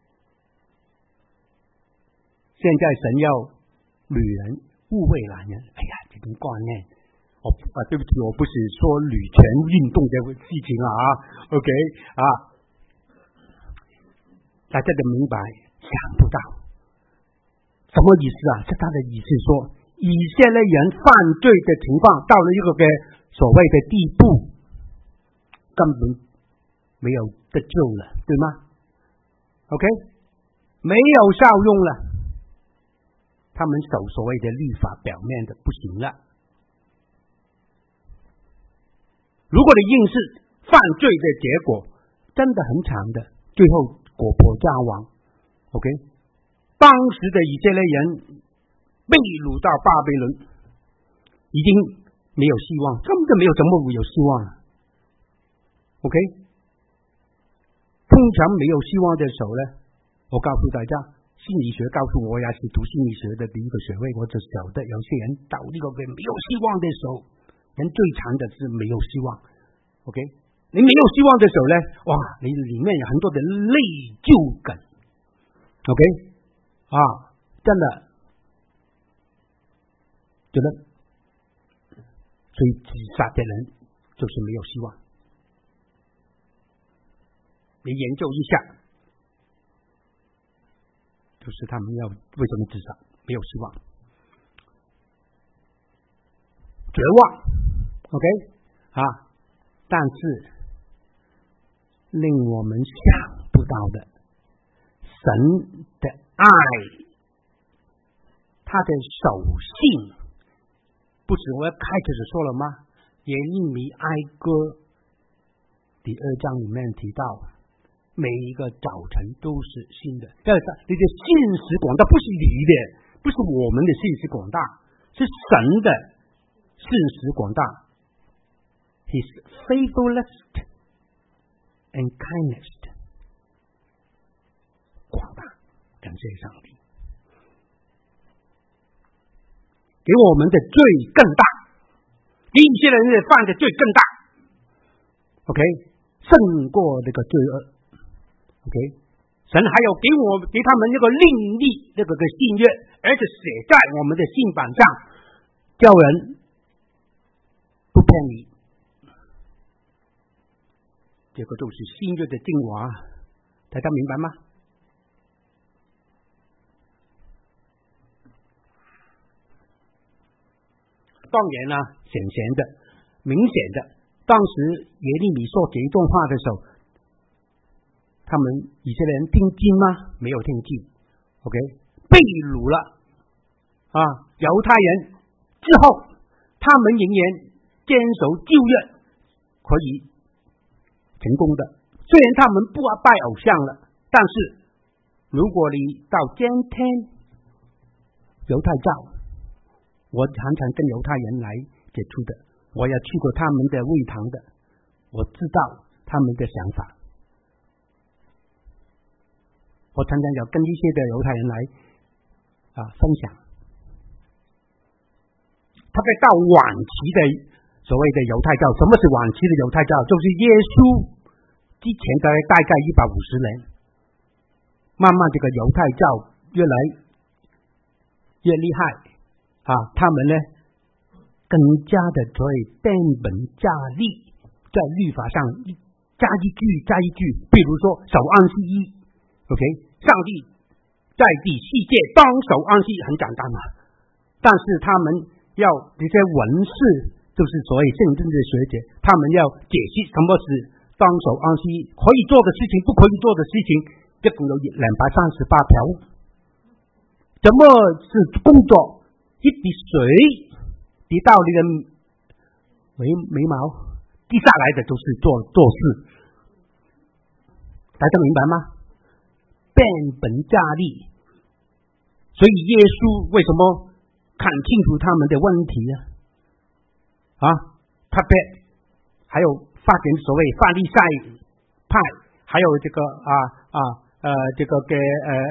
现在神要女人误会男人，哎呀，这种观念。对不起，我不是说女权运动的事情OK 大家都明白，想不到什么意思是他的意思说，以色列人犯罪的情况到了一个所谓的地步，根本没有得救了，对吗 ？OK， 没有效用了，他们守所谓的律法表面的不行了。如果你认识犯罪的结果，真的很惨的，最后国破家亡。OK， 当时的以色列人被掳到巴比伦，已经没有希望，根本没有什么有希望了。OK， 通常没有希望的时候呢，我告诉大家，心理学告诉我也是读心理学的第一个学位，我就晓得有些人到这个没有希望的时候。人最惨的是没有希望 ，OK？ 你没有希望的时候呢，哇，你里面有很多的内疚感 ，OK？ 真的，所以自杀的人就是没有希望。你研究一下，就是他们要为什么自杀？没有希望。绝望 ，OK， 但是令我们想不到的，神的爱，他的守信，不是我开始就说了吗？耶利米哀歌第2章里面提到，每一个早晨都是新的。你的信实广大，不是你的，不是我们的信实广大，是神的。信实广大 ，His faithfulness and kindness 广大，感谢上帝，给我们的罪更大，比一些人犯的罪更大 ，OK， 胜过这个罪恶 ，OK， 神还有给他们那个另立这个信约，而且写在我们的信板上，叫人。不骗你，这个就是新约的精华，大家明白吗？当然显的、明显的，当时耶利米说这一段话的时候，他他们以色列人听经吗？没有听经。OK， 被掳了啊！犹太人之后，他们仍然坚守旧约，可以成功的。虽然他们不拜偶像了，但是如果你到今天犹太教，我常常跟犹太人来接触的，我也去过他们的会堂的，我知道他们的想法。我常常要跟一些的犹太人来分享，特别到晚期的所谓的犹太教。什么是晚期的犹太教？就是耶稣之前的大概150年，慢慢这个犹太教越来越厉害他们呢更加的所谓变本加厉，在律法上加一句，比如说守安息日。OK， 上帝在第4界当守安息很简单嘛，但是他们要这些文士，就是所谓圣经的学者，他们要解释什么是当守安息可以做的事情，不可以做的事情，一共有238条。怎么是工作？一滴水滴到你的眉毛，滴下来的就是做事，大家明白吗？变本加厉，所以耶稣为什么看清楚他们的问题呢？特别还有发展所谓法利赛派，还有这个这个给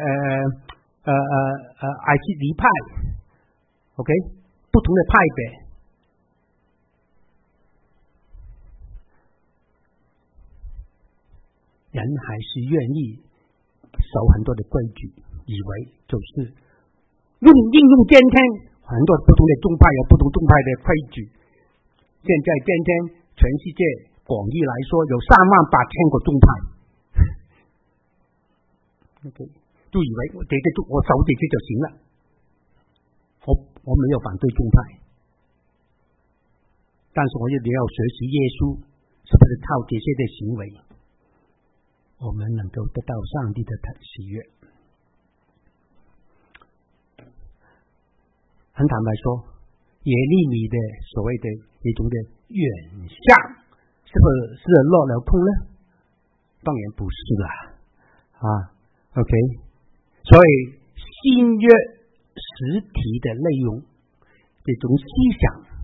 爱希尼派 ，OK， 不同的派别，人还是愿意守很多的规矩，以为就是应用今天很多不同的宗派有不同宗派的规矩。现在今天全世界广义来说有38000个宗派，OK， 就以为我守这些就行了。我没有反对宗派，但是我一定要学习耶稣，是不是靠这些的行为？我们能够得到上帝的喜悦。很坦白说，耶利米的所谓的一种的远向，是不是落了空呢？当然不是啦，OK， 所以新约实体的内容，这种思想，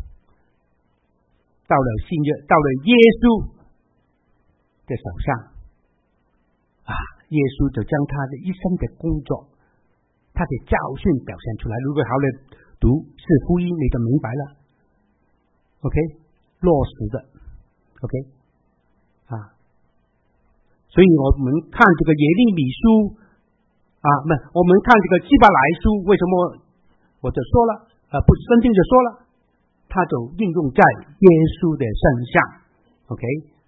到了新约，到了耶稣的手上。耶稣就将他的一生的工作，他的教训表现出来。如果好了读是福音，你就明白了。OK， 落实的 OK 所以我们看这个耶利米书我们看这个希伯来书，为什么我就说了圣经就说了，它就应用在耶稣的身上。OK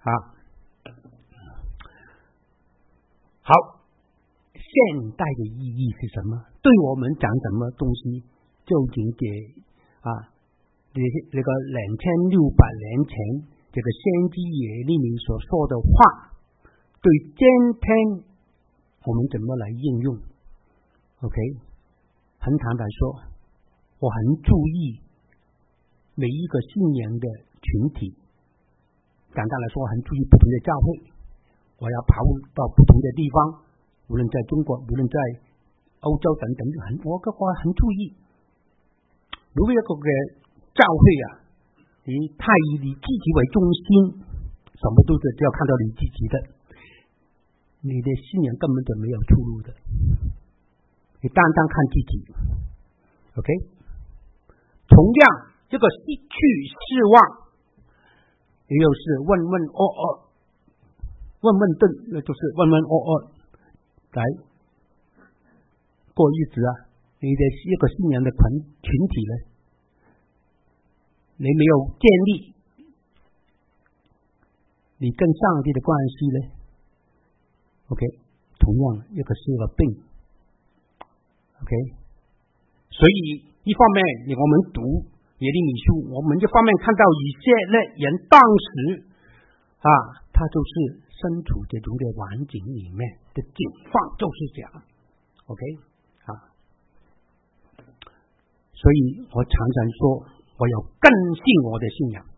好，现代的意义是什么？对我们讲什么东西？究竟这个2600年前这个先知耶利米所说的话，对今天我们怎么来应用 ？OK， 很坦白说，我很注意每一个信仰的群体。简单来说，我很注意不同的教会。我要跑到不同的地方，无论在中国，无论在欧洲等等，我很注意。如果一个教会你太以你自己为中心，什么都只要看到你自己的，你的信仰根本就没有出路的。你单单看自己 ，OK。同样，这个失去失望，也就是问顿，那就是问来过日子你的一个信仰的群体呢，你没有建立你跟上帝的关系呢 ，OK， 同样一个是个病 ，OK， 所以一方面我们读耶利米书，我们一方面看到以色列人当时他就是身处这种的环境里面的境况就是这样 ，OK 啊，所以我常常说，我要更新我的信仰。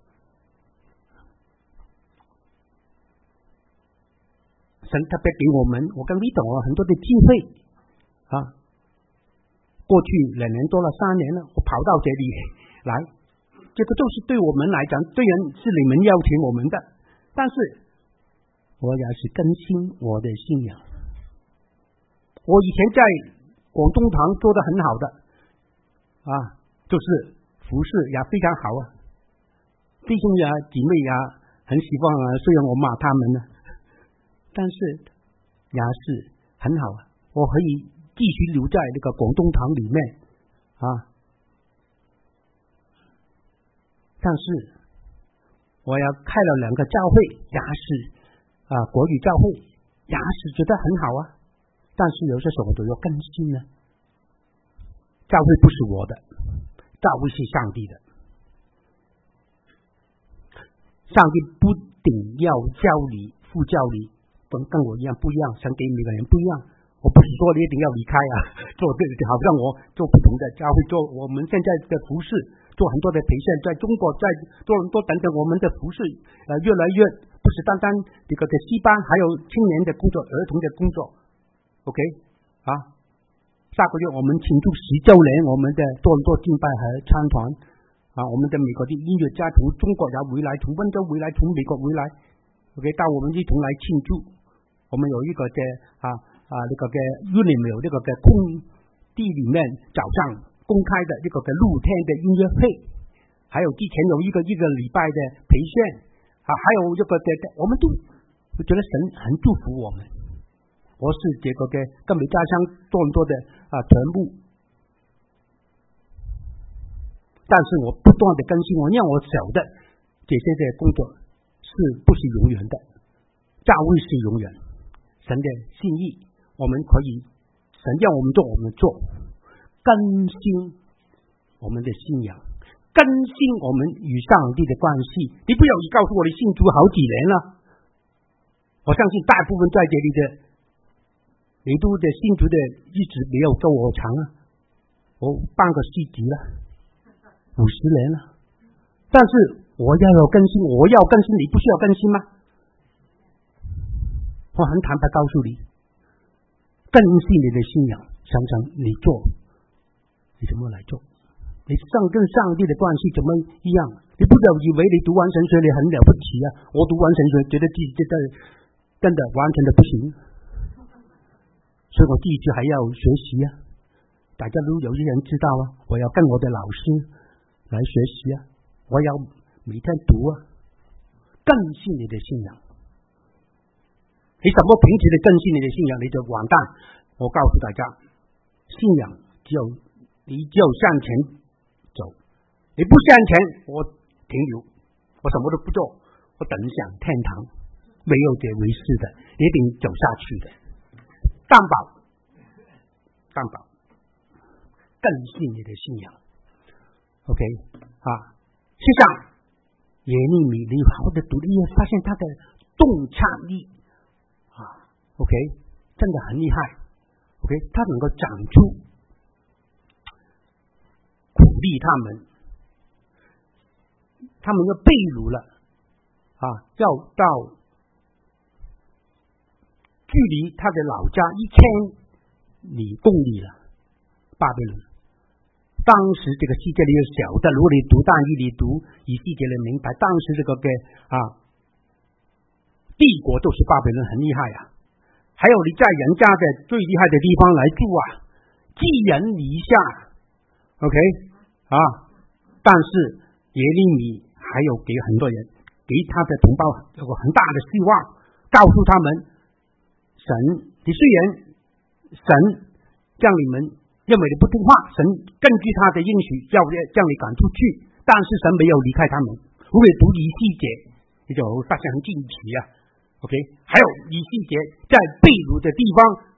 神特别给我们，我跟李董很多的机会啊。过去2年多了，3年了，我跑到这里来，这个都是对我们来讲，虽然是你们邀请我们的，但是我也是更新我的信仰。我以前在广东堂做得很好的啊，就是服侍也非常好啊，弟兄呀姐妹呀很喜欢啊，虽然我骂他们呢，但是也是很好啊，我可以继续留在那个广东堂里面啊。但是我要开了2个教会，也是国语教会，也是觉得很好啊。但是有些时候我都要更新呢。教会不是我的，教会是上帝的。上帝不顶要教你、副教你，跟我一样不一样，神给每个人不一样。我不是说你一定要离开啊，做这个好像我做不同的教会，做我们现在的服饰，做很多的培训，在中国，在多伦多等等，我们的服饰越来越不是单单这个西班，还有青年的工作、儿童的工作 ，OK 啊。下个月我们庆祝10周年，我们的多伦多敬拜和参团啊，我们的美国的音乐家从中国也回来，从温州回来，从美国回来 ，OK， 到我们一同来庆祝。我们有一个那个Unimil 这个空地里面早上公开的这个露天的音乐会，还有之前有一个礼拜的培训啊，还有这个我们都觉得神很祝福我们。我是这个跟美加乡多伦多的全部，但是我不断的更新，我让我晓得这些的工作是不是永远的，教会是永远，神的心意我们可以，神让我们做我们做，更新我们的信仰，更新我们与上帝的关系。你不要告诉我你信主好几年了，我相信大部分在这里的你都的信主的日子没有够我长啊，我半个世纪了，50年了。但是我要更新，你不需要更新吗？我很坦白告诉你，更新你的信仰，想想你做，你怎么来做？你跟上帝的关系怎么一样？你不要以为你读完神学你很了不起啊！我读完神学觉得自己真的完全的不行。所以我继续还要学习啊！大家都有些人知道啊，我要跟我的老师来学习啊，我要每天读啊，更新你的信仰。你怎么凭借着更新你的信仰，你就完蛋。我告诉大家，信仰你只有向前走，你不向前，我停留，我什么都不做，我等向天堂，没有这回事的，一定走下去的。担保更新你的信仰 ，OK 啊，事实上耶利米你好好的读，你会发现他的洞察力啊 ，OK 真的很厉害 ，OK 他能够讲出鼓励他们要被掳了啊，要到距离他的老家1000里公里了，巴比伦。当时这个世界里有小的，如果你读但以理读以世界人明白，当时这个帝国都是巴比伦很厉害啊。还有你在人家的最厉害的地方来住啊，寄人篱下 ，OK 啊。但是耶利米还有给很多人，给他的同胞有个很大的希望，告诉他们。你虽然神让你们认为你不听话，神根据他的应许要将你赶出去，但是神没有离开他们。如果读以西结，你就发现很惊奇啊。OK， 还有以西结在被掳的地方，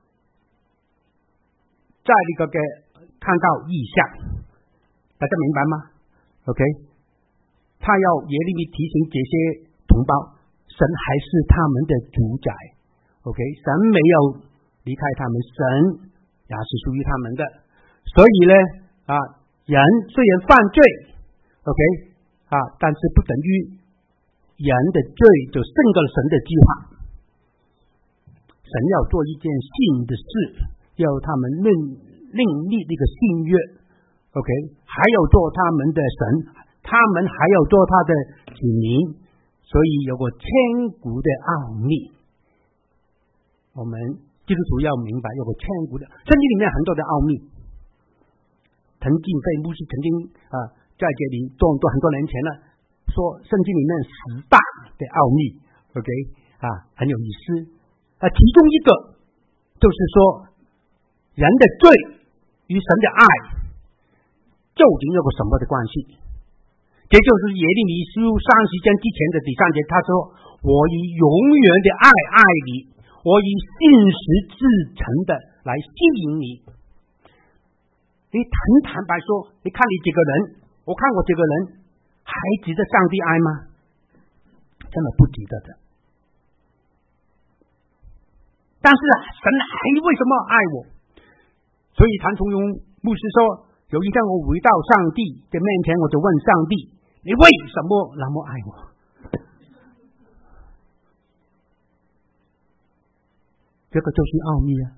在那个看到异象，大家明白吗 ？OK， 他要耶利米提醒这些同胞， 神还是他们的主宰。OK， 神没有离开他们，神也是属于他们的。所以呢，人虽然犯罪 ，OK， 但是不等于人的罪就胜过了神的计划。神要做一件新的事，要他们另立这个新约 ，OK， 还要做他们的神，他们还要做他的子民，所以有个千古的奥秘。我们基督徒要明白，有个千古的圣经里面很多的奥秘。陈敬飞牧师曾经在这里很多年前了，说圣经里面10大的奥秘 ，OK， 很有意思。其中一个就是说，人的罪与神的爱究竟有个什么的关系？这就是耶利米书30章之前的第3节，他说：“我以永远的爱爱你，我以信实至诚的来吸引你。”你很坦白说，你看你这个人，我看我这个人，还值得上帝爱吗？真的不值得的。但是神还为什么爱我？所以谭崇荣牧师说，有一天我回到上帝的面前，我就问上帝：“你为什么那么爱我？”这个就是奥秘啊！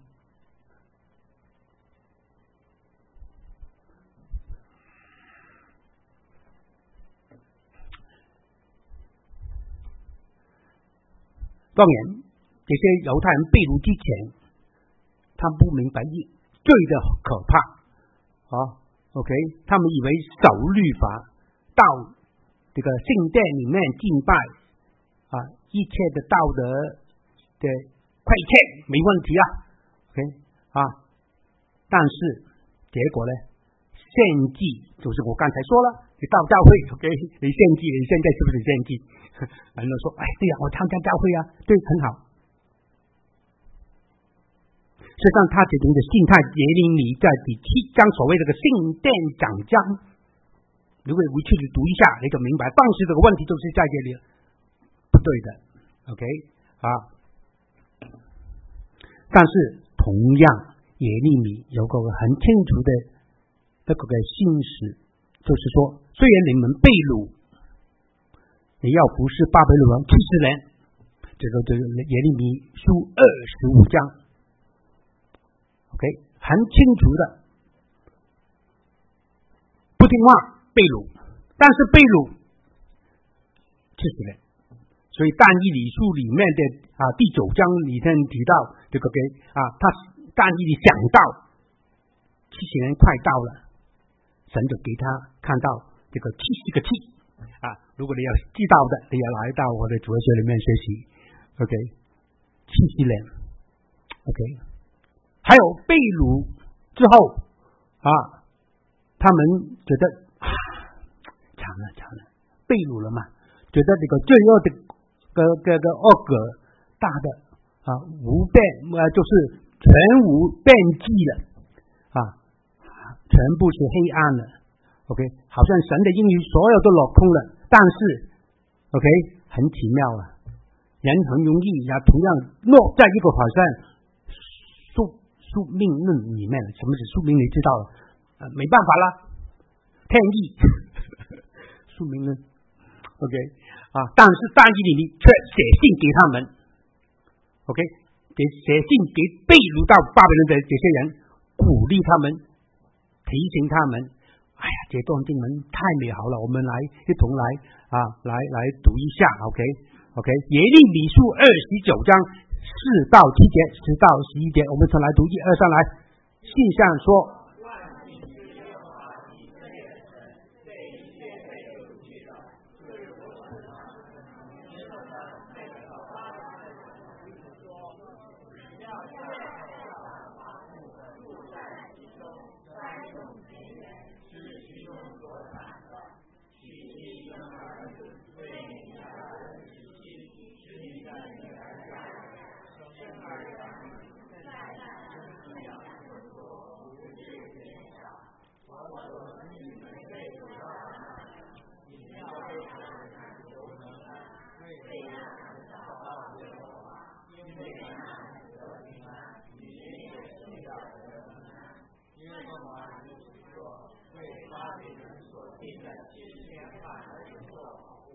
当然，这些犹太人被掳之前，他不明白罪的可怕，OK， 他们以为守律法到这个圣殿里面敬拜一切的道德的亏欠没问题，OK， 但是结果呢，献祭就是我刚才说了，你到教会 OK， 你献祭，你现在是不是献祭？很多人说，哎，对呀，我参加教会对，很好。实际上，他这种的心态，耶利米在第7章所谓这个圣殿长章，如果回去读一下，你就明白，当时这个问题就是在这里不对的 ，OK 但是同样，耶利米有个很清楚的这个信实，就是说，虽然你们被掳，你要不是巴比伦王70年，这个耶利米书25章 ，OK， 很清楚的，不听话被掳，但是被掳70年。所以但以理书里面的第9章里面提到这个他但以理想到70年快到了，神就给他看到这个70个气如果你要知道的，你要来到我的主日学里面学习 ，OK， 70年 ，OK， 还有被掳之后他们觉得惨了，被掳了嘛，觉得这个罪恶的恶果大的无边就是全无边际了全部是黑暗了 ，OK， 好像神的应许所有都落空了，但是 OK 很奇妙人很容易也同样落在一个好像宿命论里面。什么是宿命？你知道了没办法了，天意宿命论 OK 但是但以理却写信给他们 OK， 写信给被掳到巴比伦的这些人，鼓励他们，提醒他们，哎呀，这段经文太美好了，我们来一同来来读一下 OK， 耶利米书29章4到7节，10到11节，我们从来读1、2、3来。信上说，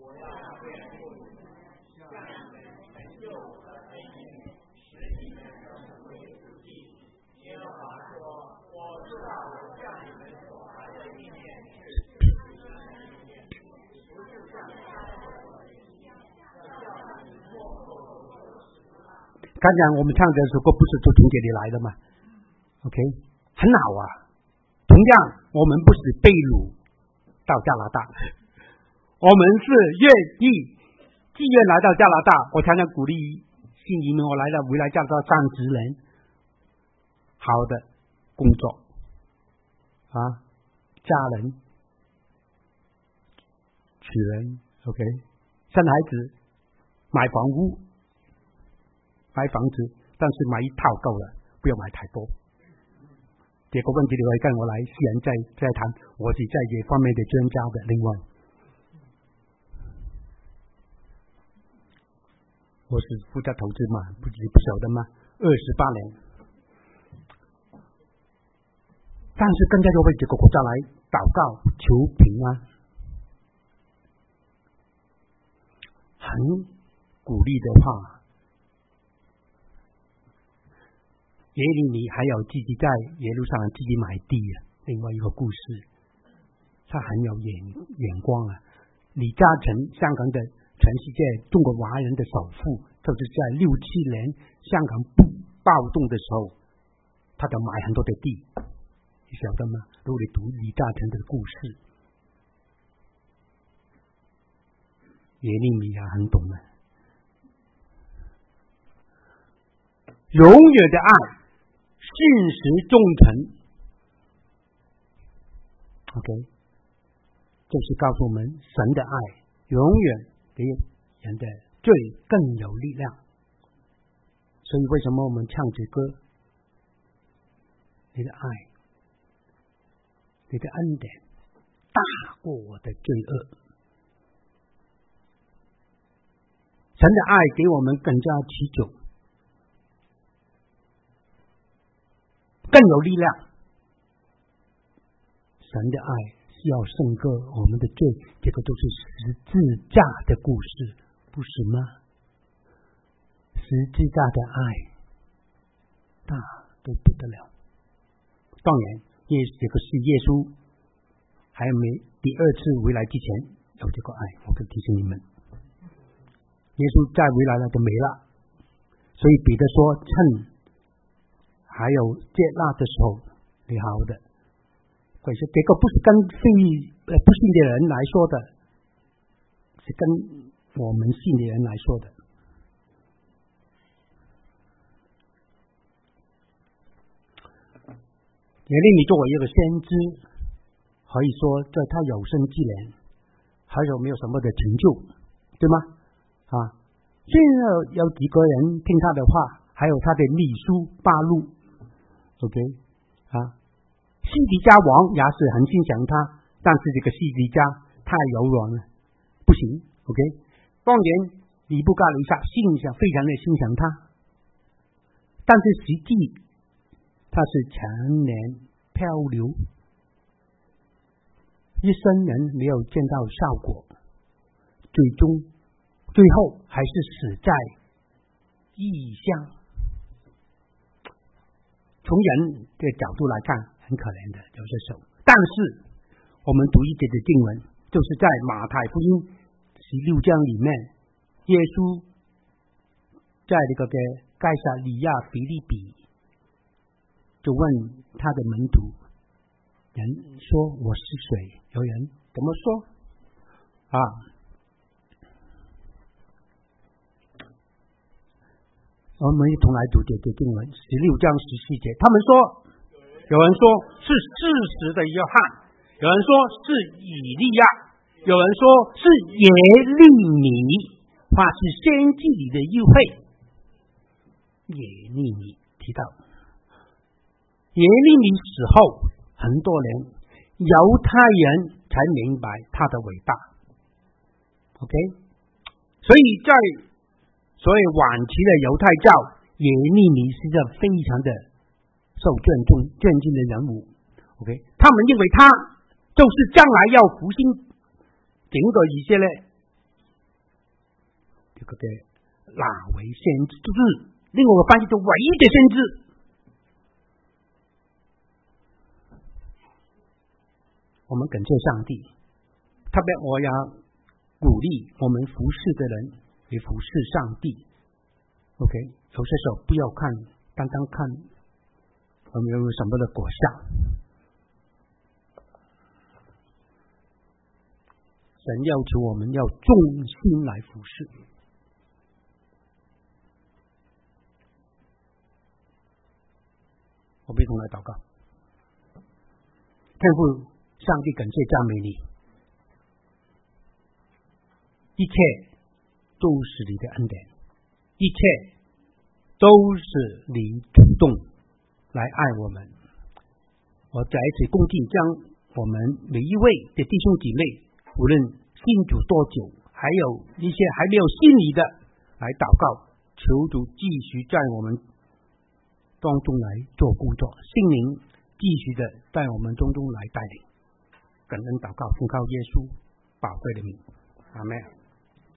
刚才我们唱的时候不是从这里来的吗 ？OK， 很好啊。同样，我们不是被掳到加拿大，我们是愿意自愿来到加拿大。我常常鼓励新移民，我回来加拿大30年，好的工作啊，家人、娶人 ，OK， 生孩子，买房屋。买房子，但是买一套够了，不要买太多。这个问题你可以跟我来私人再谈，我是在这方面的专家的。另外，我是负责投资嘛，不晓得吗？28年，但是更加要为这个国家来祷告，求平安，很鼓励的话。耶利米还有自己在耶路撒冷自己买地啊，另外一个故事，他很有眼光啊。李嘉诚，香港的全世界中国华人的首富，就是在6、7年香港暴动的时候，他就买很多的地，你晓得吗？如果你读李嘉诚的故事，耶利米啊很懂啊。永远的爱。信实忠诚 ，OK， 就是告诉我们神的爱永远比人的罪更有力量。所以为什么我们唱这歌？你的爱，你的恩典大过我的罪恶。神的爱给我们更加持久。更有力量，神的爱是要胜过我们的罪，这个就是十字架的故事，不是吗？十字架的爱大得不得了。当然，这个是耶稣还没第二次回来之前有这个爱，我可以提醒你们，耶稣再回来了就没了。所以彼得说，趁还有接纳的时候，你好的，可是这个不是跟不信的人来说的，是跟我们信的人来说的。耶利米作为一个先知，可以说在他有生之年，还有没有什么的成就，对吗？啊，现在有几个人听他的话，还有他的秘书巴路。OK， 啊，西底家王也是很欣赏他，但是这个西底家太柔软了，不行。OK， 当然尼布甲尼撒非常的欣赏他，但是实际他是常年漂流，一生人没有见到效果，最后还是死在异乡。从人的角度来看，很可怜的有些时候。但是我们读一节的经文，就是在马太福音16章里面，耶稣在这个盖撒利亚腓立比，就问他的门徒，人说我是谁？有人怎么说啊？我们一同来读这经文16章14节。他们说，有人说是事实的约翰，有人说是以利亚，有人说是耶利米，或是先知里的一位。耶利米提到，耶利米死后很多年，犹太人才明白他的伟大。OK， 所以在所以晚期的犹太教，耶利米是个非常的受尊敬的人物。OK， 他们认为他就是将来要复兴整个以色列这个那位先知，就是另外一个翻译就唯一的先知。我们感谢上帝，特别我要鼓励我们服侍的人也服侍上帝。OK， 有些时候不要看，单单看我们有什么的果效。神要求我们要忠心来服侍。我们一同来祷告。天父上帝，感谢赞美你，一切都是你的恩典，一切都是你主动来爱我们。我在此恭敬将我们每一位的弟兄姐妹，无论信主多久，还有一些还没有信你的，来祷告，求主继续在我们当中来做工作，圣灵继续的在我们中来带领。感恩祷告，奉靠耶稣宝贵的名，阿们。